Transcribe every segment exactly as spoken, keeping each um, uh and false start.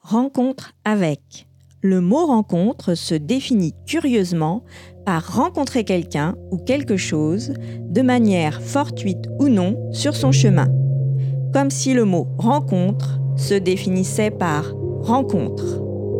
Rencontre avec. Le mot rencontre se définit curieusement par rencontrer quelqu'un ou quelque chose de manière fortuite ou non sur son chemin. Comme si le mot rencontre se définissait par rencontre.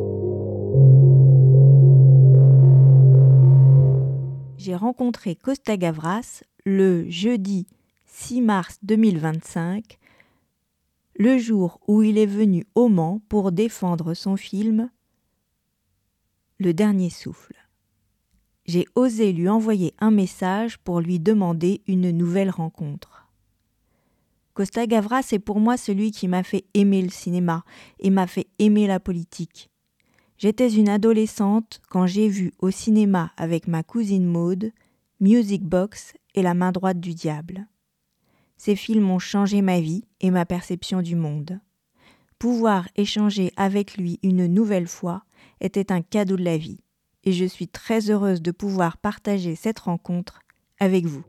J'ai rencontré Costa Gavras le jeudi six mars deux mille vingt-cinq, le jour où il est venu au Mans pour défendre son film Le Dernier Souffle. J'ai osé lui envoyer un message pour lui demander une nouvelle rencontre. Costa Gavras est pour moi celui qui m'a fait aimer le cinéma et m'a fait aimer la politique. J'étais une adolescente quand j'ai vu au cinéma avec ma cousine Maude Music Box et La main droite du diable. Ces films ont changé ma vie et ma perception du monde. Pouvoir échanger avec lui une nouvelle fois était un cadeau de la vie et je suis très heureuse de pouvoir partager cette rencontre avec vous.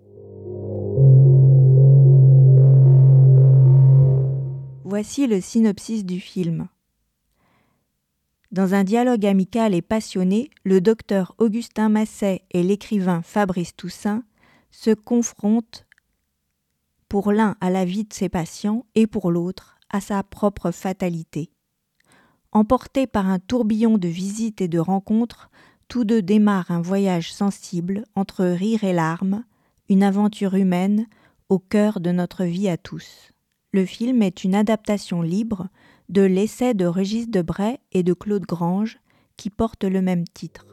Voici le synopsis du film. Dans un dialogue amical et passionné, le docteur Augustin Masset et l'écrivain Fabrice Toussaint se confrontent pour l'un à la vie de ses patients et pour l'autre à sa propre fatalité. Emportés par un tourbillon de visites et de rencontres, tous deux démarrent un voyage sensible entre rire et larmes, une aventure humaine au cœur de notre vie à tous. Le film est une adaptation libre de l'essai de Régis Debray et de Claude Grange qui porte le même titre.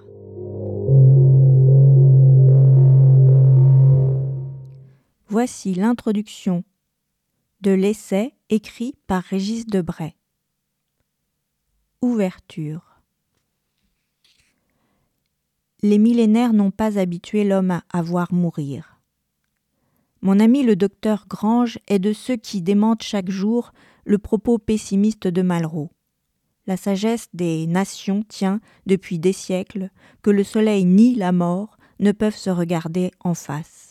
Voici l'introduction de l'essai écrit par Régis Debray. Ouverture. Les millénaires n'ont pas habitué l'homme à voir mourir. Mon ami le docteur Grange est de ceux qui démentent chaque jour le propos pessimiste de Malraux. La sagesse des nations tient, depuis des siècles, que le soleil ni la mort ne peuvent se regarder en face.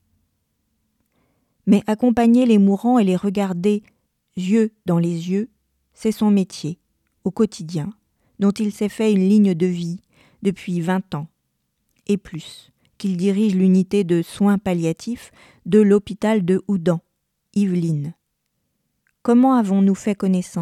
Mais accompagner les mourants et les regarder yeux dans les yeux, c'est son métier, au quotidien, dont il s'est fait une ligne de vie depuis vingt ans, et plus, qu'il dirige l'unité de soins palliatifs de l'hôpital de Houdan, Yvelines. Comment avons-nous fait connaissance ?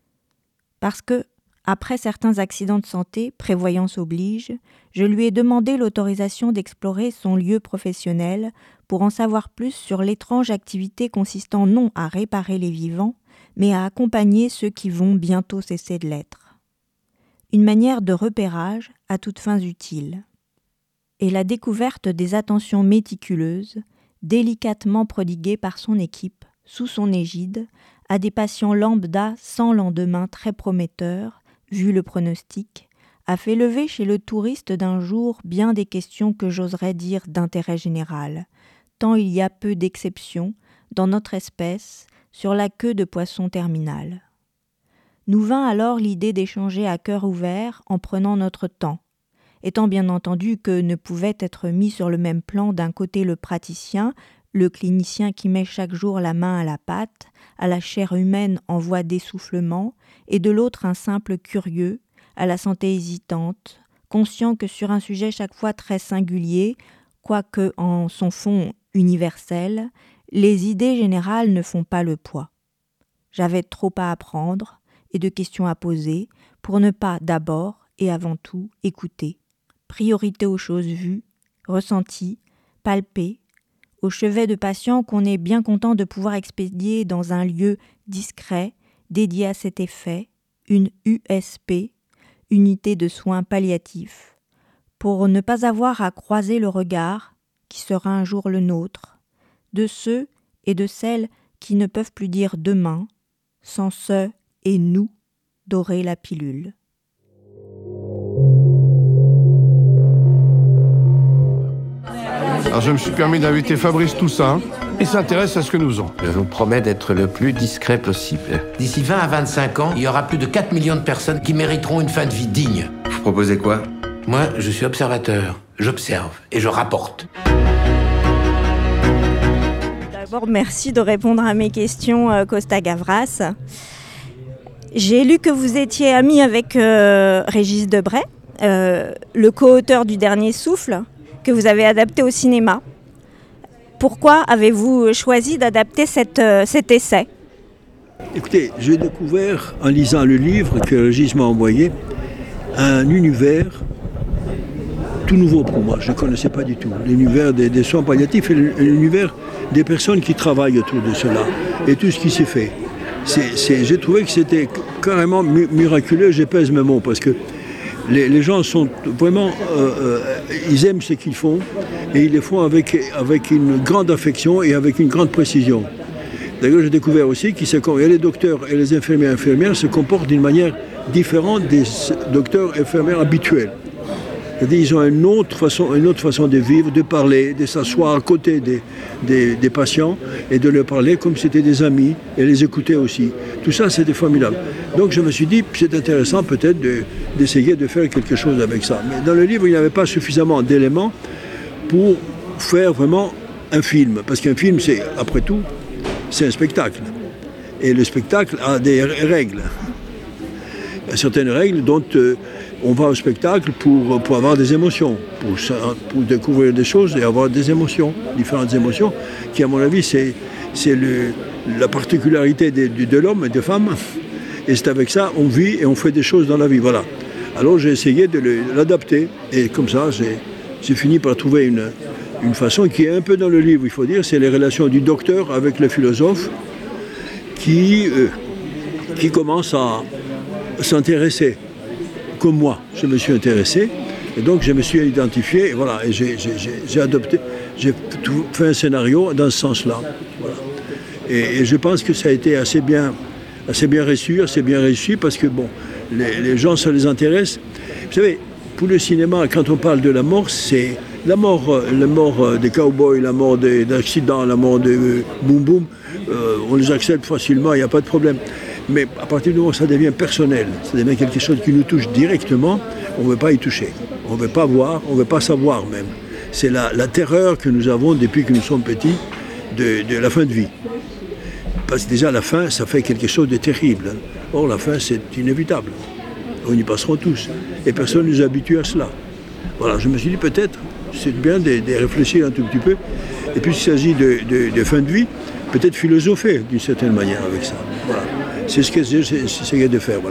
Parce que, après certains accidents de santé, prévoyance oblige, je lui ai demandé l'autorisation d'explorer son lieu professionnel pour en savoir plus sur l'étrange activité consistant non à réparer les vivants, mais à accompagner ceux qui vont bientôt cesser de l'être. Une manière de repérage à toutes fins utiles. Et la découverte des attentions méticuleuses, délicatement prodiguées par son équipe, sous son égide, à des patients lambda sans lendemain très prometteurs, vu le pronostic, a fait lever chez le touriste d'un jour bien des questions que j'oserais dire d'intérêt général, tant il y a peu d'exceptions, dans notre espèce, sur la queue de poisson terminale. Nous vint alors l'idée d'échanger à cœur ouvert en prenant notre temps, étant bien entendu que ne pouvait être mis sur le même plan d'un côté le praticien, le clinicien qui met chaque jour la main à la pâte, à la chair humaine en voie d'essoufflement, et de l'autre un simple curieux, à la santé hésitante, conscient que sur un sujet chaque fois très singulier, quoique en son fond universel, les idées générales ne font pas le poids. J'avais trop à apprendre et de questions à poser pour ne pas d'abord et avant tout écouter. Priorité aux choses vues, ressenties, palpées, au chevet de patients qu'on est bien content de pouvoir expédier dans un lieu discret, dédié à cet effet, une U S P, unité de soins palliatifs, pour ne pas avoir à croiser le regard, qui sera un jour le nôtre, de ceux et de celles qui ne peuvent plus dire demain, sans ce et nous dorer la pilule. Alors je me suis permis d'inviter Fabrice Toussaint. Il s'intéresse à ce que nous faisons. Je vous promets d'être le plus discret possible. D'ici vingt à vingt-cinq ans, il y aura plus de quatre millions de personnes qui mériteront une fin de vie digne. Vous proposez quoi ? Moi, je suis observateur. J'observe et je rapporte. D'abord, merci de répondre à mes questions, Costa Gavras. J'ai lu que vous étiez ami avec euh, Régis Debray, euh, le co-auteur du Dernier Souffle, que vous avez adapté au cinéma. Pourquoi avez-vous choisi d'adapter cette, euh, cet essai ? Écoutez, j'ai découvert, en lisant le livre que Régis m'a envoyé, un univers tout nouveau pour moi. Je ne connaissais pas du tout. L'univers des, des soins palliatifs et l'univers des personnes qui travaillent autour de cela et tout ce qui s'est fait. C'est, c'est, j'ai trouvé que c'était carrément mi- miraculeux, je pèse mes mots, parce que les, les gens sont vraiment, euh, euh, ils aiment ce qu'ils font et ils le font avec, avec une grande affection et avec une grande précision. D'ailleurs, j'ai découvert aussi que les docteurs et les infirmières et infirmières se comportent d'une manière différente des docteurs et infirmières habituels. C'est-à-dire qu'ils ont une autre, façon, une autre façon de vivre, de parler, de s'asseoir à côté des, des, des patients et de leur parler comme si c'était des amis et les écouter aussi. Tout ça, c'était formidable. Donc je me suis dit, c'est intéressant peut-être de, d'essayer de faire quelque chose avec ça. Mais dans le livre, il n'y avait pas suffisamment d'éléments pour faire vraiment un film. Parce qu'un film, c'est, après tout, c'est un spectacle. Et le spectacle a des règles. Il y a certaines règles dont euh, on va au spectacle pour, pour avoir des émotions, pour, pour découvrir des choses et avoir des émotions, différentes émotions, qui à mon avis c'est, c'est le, la particularité de, de, de l'homme et des femmes. Et c'est avec ça on vit et on fait des choses dans la vie. Voilà. Alors j'ai essayé de le, l'adapter et comme ça j'ai, j'ai fini par trouver une, une façon qui est un peu dans le livre, il faut dire, c'est les relations du docteur avec le philosophe qui, euh, qui commence à s'intéresser. Comme moi, je me suis intéressé, et donc je me suis identifié, et voilà, et j'ai, j'ai, j'ai, j'ai adopté, j'ai tout, fait un scénario dans ce sens-là. Voilà. Et, et je pense que ça a été assez bien, assez bien reçu, assez bien réussi, parce que bon, les, les gens, ça les intéresse. Vous savez, pour le cinéma, quand on parle de la mort, c'est la mort, la mort des cow-boys, la mort des, d'accidents, la mort de euh, boum boum, euh, on les accepte facilement, il n'y a pas de problème. Mais à partir du moment où ça devient personnel, ça devient quelque chose qui nous touche directement, on ne veut pas y toucher. On ne veut pas voir, on ne veut pas savoir même. C'est la, la terreur que nous avons depuis que nous sommes petits de, de la fin de vie. Parce que déjà la fin, ça fait quelque chose de terrible. Or la fin, c'est inévitable. On y passeront tous. Et personne ne nous habitue à cela. Voilà, je me suis dit peut-être, c'est bien de, de réfléchir un tout petit peu. Et puis il s'agit de, de, de fin de vie, peut-être philosopher d'une certaine manière avec ça. Voilà. C'est ce que j'ai essayé de faire, voilà.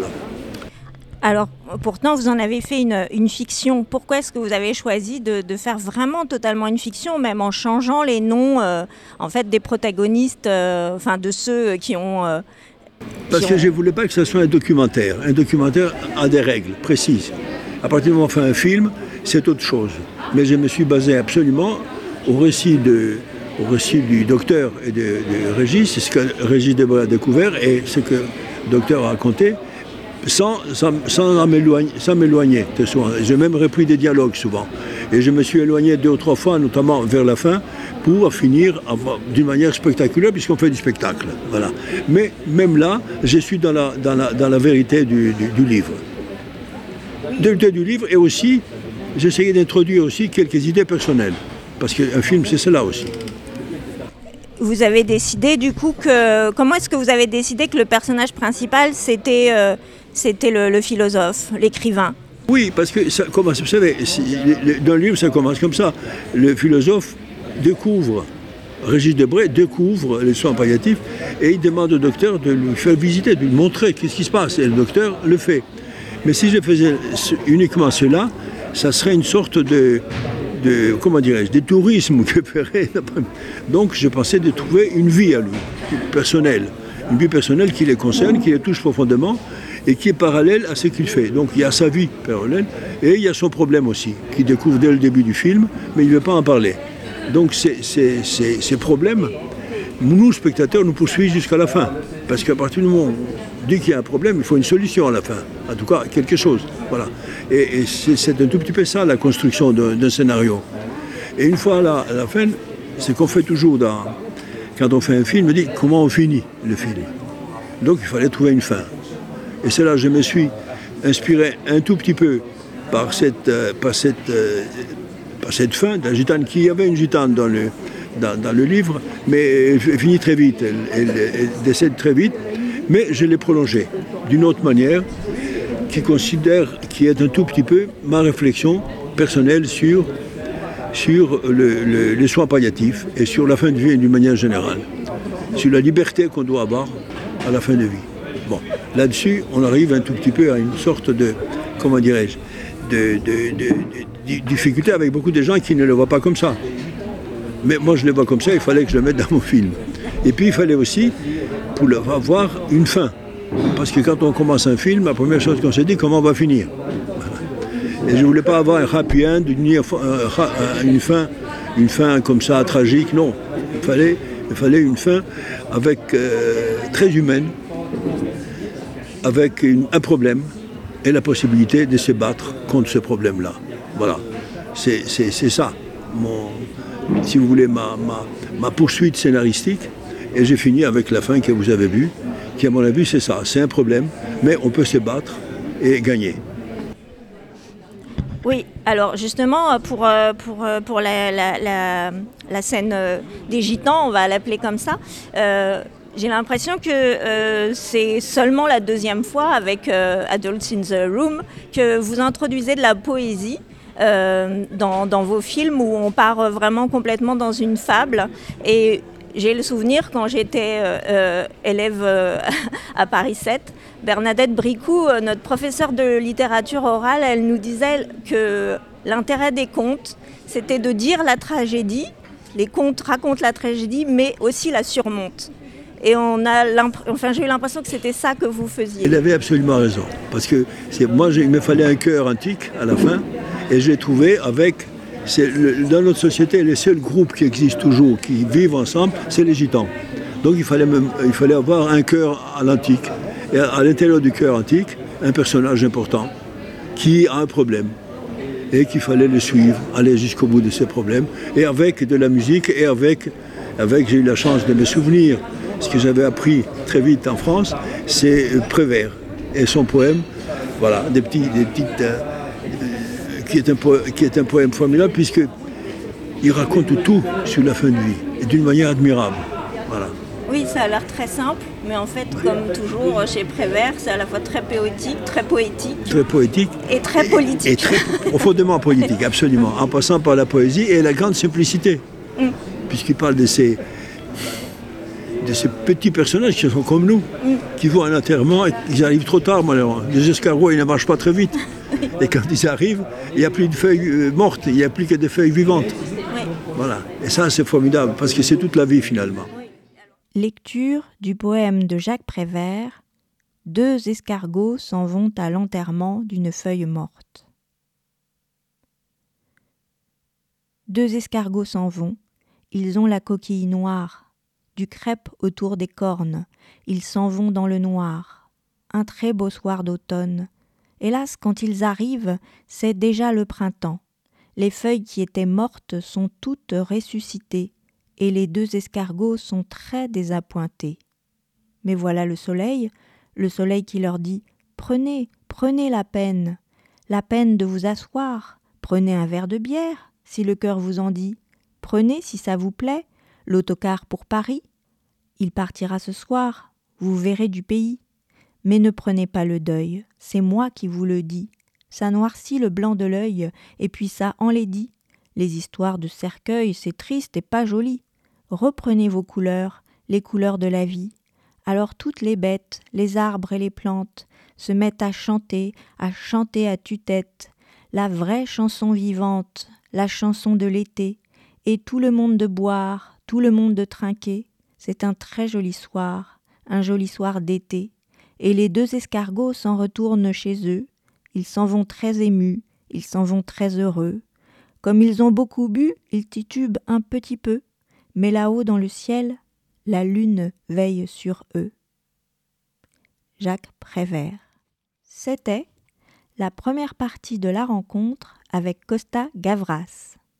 Alors, pourtant, vous en avez fait une, une fiction. Pourquoi est-ce que vous avez choisi de, de faire vraiment totalement une fiction, même en changeant les noms, euh, en fait, des protagonistes, euh, enfin, de ceux qui ont... Euh, Parce qui que ont... je ne voulais pas que ce soit un documentaire. Un documentaire a des règles précises. À partir du moment où on fait un film, c'est autre chose. Mais je me suis basé absolument au récit de... au récit du docteur et de, de Régis, c'est ce que Régis Debray a découvert et ce que le docteur a raconté, sans, sans, sans m'éloigner, sans m'éloigner de souvent. J'ai même repris des dialogues souvent. Et je me suis éloigné deux ou trois fois, notamment vers la fin, pour finir d'une manière spectaculaire, puisqu'on fait du spectacle. Voilà. Mais même là, je suis dans la, dans la, dans la vérité du, du, du livre. De, de, du livre, et aussi, j'essayais d'introduire aussi quelques idées personnelles. Parce qu'un film, c'est cela aussi. Vous avez décidé du coup que... Comment est-ce que vous avez décidé que le personnage principal, c'était, euh, c'était le, le philosophe, l'écrivain ? Oui, parce que, ça commence, vous savez, dans le livre, ça commence comme ça. Le philosophe découvre, Régis Debray découvre les soins palliatifs et il demande au docteur de lui faire visiter, de lui montrer qu'est-ce qui se passe. Et le docteur le fait. Mais si je faisais uniquement cela, ça serait une sorte de... de, comment dirais-je, des tourismes que ferait. Donc je pensais de trouver une vie à lui, personnelle, une vie personnelle qui les concerne, qui les touche profondément et qui est parallèle à ce qu'il fait. Donc il y a sa vie parallèle et il y a son problème aussi, qu'il découvre dès le début du film, mais il ne veut pas en parler. Donc ces, ces, ces, ces problèmes, nous, spectateurs, nous poursuivent jusqu'à la fin. Parce qu'à partir du moment où on dit qu'il y a un problème, il faut une solution à la fin. En tout cas, quelque chose. Voilà. Et, et c'est, c'est un tout petit peu ça, la construction d'un, d'un scénario. Et une fois à la, à la fin, c'est qu'on fait toujours, dans, quand on fait un film, on dit comment on finit le film. Donc il fallait trouver une fin. Et c'est là que je me suis inspiré un tout petit peu par cette, euh, par cette, euh, par cette fin de la gitane, qui y avait une gitane dans le, dans, dans le livre, mais elle finit très vite, elle, elle, elle décède très vite. Mais je l'ai prolongé d'une autre manière qui considère, qui est un tout petit peu ma réflexion personnelle sur, sur le, le, les soins palliatifs et sur la fin de vie d'une manière générale, sur la liberté qu'on doit avoir à la fin de vie. Bon, là-dessus, on arrive un tout petit peu à une sorte de, comment dirais-je, de, de, de, de, de difficulté avec beaucoup de gens qui ne le voient pas comme ça. Mais moi, je le vois comme ça, il fallait que je le mette dans mon film. Et puis, il fallait aussi, pour avoir une fin. Parce que quand on commence un film, la première chose qu'on se dit, comment on va finir. Et je ne voulais pas avoir un happy end, une, une, fin, une fin comme ça, tragique, non. Il fallait, il fallait une fin avec, euh, très humaine, avec une, un problème et la possibilité de se battre contre ce problème-là. Voilà, c'est, c'est, c'est ça, mon, si vous voulez, ma, ma, ma poursuite scénaristique. Et j'ai fini avec la fin que vous avez vue, qui à mon avis c'est ça, c'est un problème, mais on peut se battre et gagner. Oui, alors justement, pour, pour, pour la, la, la, la scène des Gitans, on va l'appeler comme ça, euh, j'ai l'impression que euh, c'est seulement la deuxième fois avec euh, Adults in the Room que vous introduisez de la poésie euh, dans, dans vos films où on part vraiment complètement dans une fable. Et j'ai le souvenir, quand j'étais euh, élève euh, à Paris sept, Bernadette Bricou, euh, notre professeure de littérature orale, elle nous disait que l'intérêt des contes, c'était de dire la tragédie. Les contes racontent la tragédie, mais aussi la surmontent. Et on a enfin, j'ai eu l'impression que c'était ça que vous faisiez. Elle avait absolument raison. Parce que c'est, moi, il me fallait un cœur antique à la fin, et je l'ai trouvé avec... C'est le, dans notre société, les seuls groupes qui existent toujours, qui vivent ensemble, c'est les Gitans. Donc il fallait, même, il fallait avoir un cœur à l'antique. Et à, à l'intérieur du cœur antique, un personnage important qui a un problème et qu'il fallait le suivre, aller jusqu'au bout de ses problèmes. Et avec de la musique et avec, avec j'ai eu la chance de me souvenir, ce que j'avais appris très vite en France, c'est Prévert et son poème, voilà, des, petits, des petites... Euh, Qui est, un po- qui est un poème formidable puisqu'il raconte tout sur la fin de vie et d'une manière admirable. Voilà. Oui, ça a l'air très simple, mais en fait, comme toujours chez Prévert, c'est à la fois très poétique, très poétique. Très poétique. Et très politique. Et, et très profondément politique, absolument. En passant par la poésie et la grande simplicité. Mm. Puisqu'il parle de ces, de ces petits personnages qui sont comme nous, mm. qui vont à l'enterrement et ils arrivent trop tard, malheureusement. Les escargots, ils ne marchent pas très vite. Et quand ils arrivent, il n'y a plus de feuilles mortes, il n'y a plus que des feuilles vivantes. Oui. Voilà. Et ça, c'est formidable, parce que c'est toute la vie, finalement. Lecture du poème de Jacques Prévert. Deux escargots s'en vont à l'enterrement d'une feuille morte. Deux escargots s'en vont. Ils ont la coquille noire, du crêpe autour des cornes. Ils s'en vont dans le noir. Un très beau soir d'automne. Hélas, quand ils arrivent, c'est déjà le printemps. Les feuilles qui étaient mortes sont toutes ressuscitées, et les deux escargots sont très désappointés. Mais voilà le soleil, le soleil qui leur dit « Prenez, prenez la peine, la peine de vous asseoir, prenez un verre de bière, si le cœur vous en dit, prenez, si ça vous plaît, l'autocar pour Paris. Il partira ce soir, vous verrez du pays. Mais ne prenez pas le deuil, c'est moi qui vous le dis. Ça noircit le blanc de l'œil, et puis ça enlaidit. Les histoires de cercueil, c'est triste et pas joli. Reprenez vos couleurs, les couleurs de la vie. Alors toutes les bêtes, les arbres et les plantes se mettent à chanter, à chanter à tue-tête, la vraie chanson vivante, la chanson de l'été, et tout le monde de boire, tout le monde de trinquer. C'est un très joli soir, un joli soir d'été. Et les deux escargots s'en retournent chez eux. Ils s'en vont très émus, ils s'en vont très heureux. Comme ils ont beaucoup bu, ils titubent un petit peu. Mais là-haut dans le ciel, la lune veille sur eux. Jacques Prévert. C'était la première partie de la rencontre avec Costa Gavras.